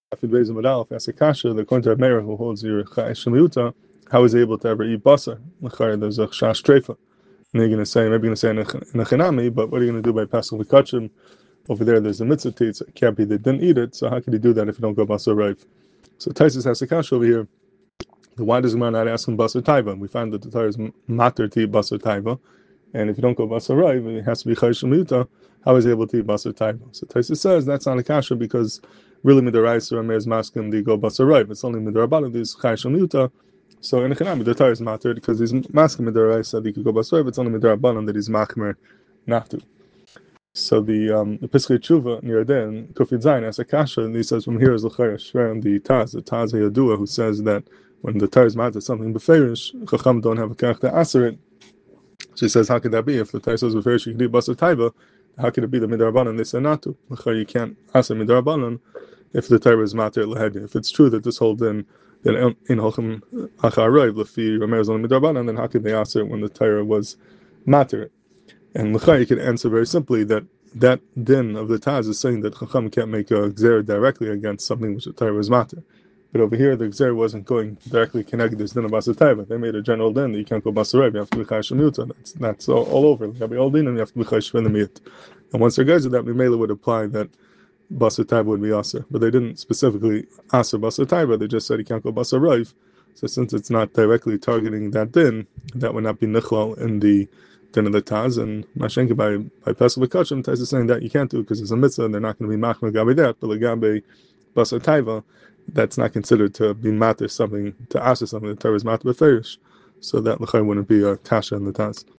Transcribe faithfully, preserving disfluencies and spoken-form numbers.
Afid Bezim Adalf asks a kasha, the according to Meir who holds your Cha'ish Shemiuta, how is he able to ever eat basar? There's a Chash Treifa. And you're going to say, maybe you're going to say in a Chinami, but what are you going to do by Pesach V'Kachim? Over there, there's a mitzvah to it, so it can't be they didn't eat it, so how can you do that if you don't go basar rive? So Taisus has a kasha over here. Why does Gemara not ask him basar taiva? We find that the Torah is matter to eat basar taiva, and if you don't go basar rive, it has to be Cha'ish Shemiuta. How is he able to eat basar taiva? So Taisus says that's not a kasha because really midaraisa or Meir's masking the go basar. It's only midarabana these Cha'ish Shemiuta. So in the Chanami the Torah is matter because he's masking midaraisa that he could go basar. It's only midarabana that he's machmer not to. So the um the Pischei Tshuva near there in Kufid Zayin as a kasha, and he says from here is l'chayr shver and the Taz the Taz Hayadua who says that when the Torah is matter something beferish Chacham don't have a kach to answer it. So he says how could that be if the Torah says beferish you can do basar taiva? How could it be the midarabanan? They say not to. You can't ask midarabanan if the Torah is mater lehedi. If it's true that this holds in that in holchem acharayv lefi Rameir is only midarabanan, then how could they answer it when the Torah was mater? And l'chai you can answer very simply that that din of the Taz is saying that Chacham can't make a gzer directly against something which the Torah was mater. But over here, the gzer wasn't going directly connected to this din of basar taiva. They made a general din that you can't go basar. You have to be Cha'ish Shemiuta. That's that's all, all over. You have to be all din and you have to be Cha'ish Shemiuta. And once there guys with that, Mimela would apply that basar taiva would be aser. But they didn't specifically aser basar taiva. They just said you can't go basar rive. So since it's not directly targeting that din, that would not be nichlal in the din of the Taz. And Mashenka by by Pesach V'Kachim, Taz is saying that you can't do because it's a mitzvah and they're not going to be machmer gabi that. But legabe basar taiva, that's not considered to be matter something, to ask something, the Torah is matter b'ferish. So that l'chai wouldn't be a kasha in the Taz.